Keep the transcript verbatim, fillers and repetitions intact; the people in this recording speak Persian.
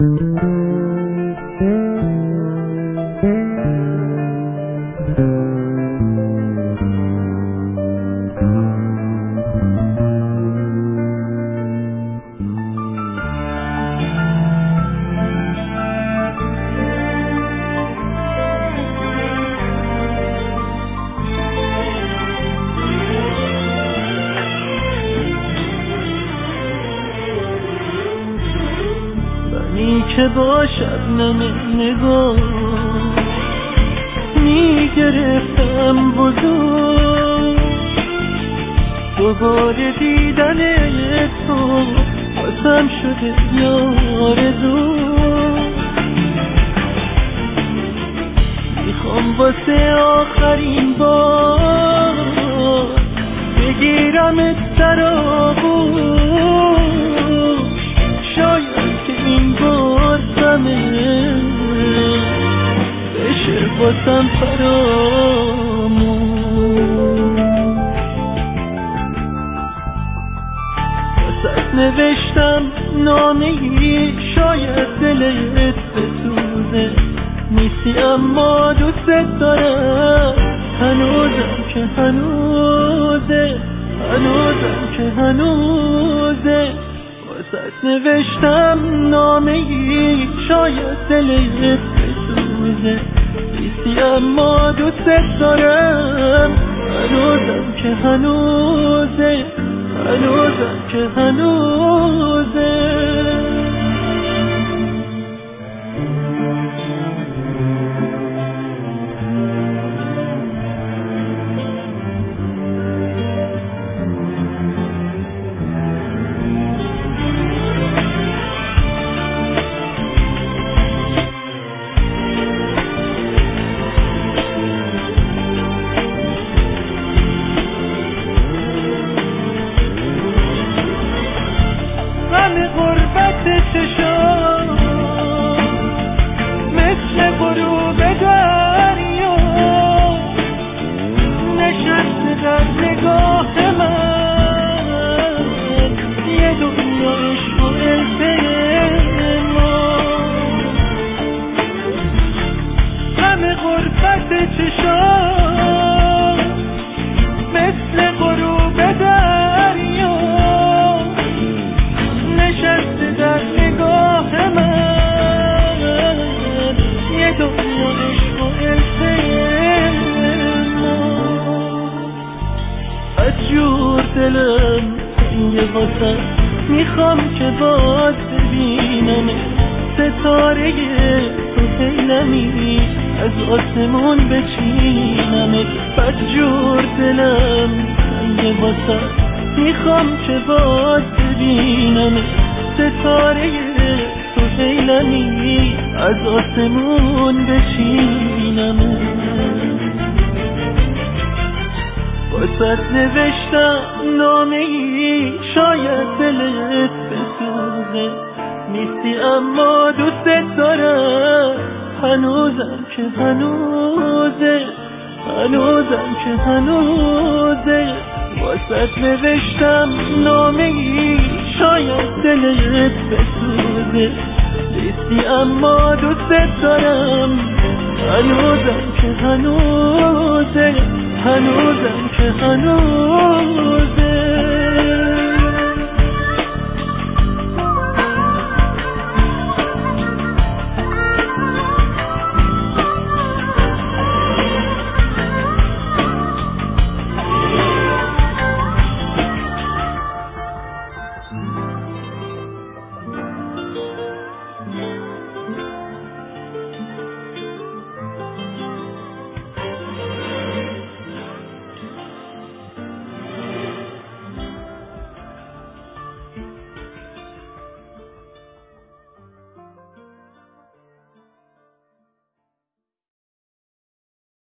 که با شبنم نگاه میگرفتم بزرگ دوباره دیدن تو بازم شده آرزو میخوام واسه آخرین بار بگیرم سر آغوش شاید که این بار همه بشه بازم فراموش واسه نوشتم نامه‌ای شاید دلت بسوزه نیستی اما دوست دارم هنوزم که هنوزه هنوزم که هنوزه واسه نوشتم نامه‌ای شاید دلت بسوزه نیستی اما دوست دارم هنوزم که هنوزه هنوزم که هنوزه غربت چشام مثل غروب دریا نشسته در نگاه من یه دنیا عشق و التماس غم غربت چشام مثل غروب دریا نشسته در نگاه من یه دنیا عشق و التماس از جور دلم تنگ واسه میخوام که باز ببینم ستاره تو حیلمی از آسمون بچینم از جور دلم تنگ واسه میخوام که باز ببینم ستاره تو حیلمی از آسمون بچینم واسه نوشتم نامه‌ای شاید دلت بسوزه نیستی اما دوست دارم هنوزم که هنوزه هنوزم که هنوزه واسه نوشتم نامه‌ای شاید دلت بسوزه نیستی اما دوست دارم هنوزم که هنوزه هنوزم که هنوزه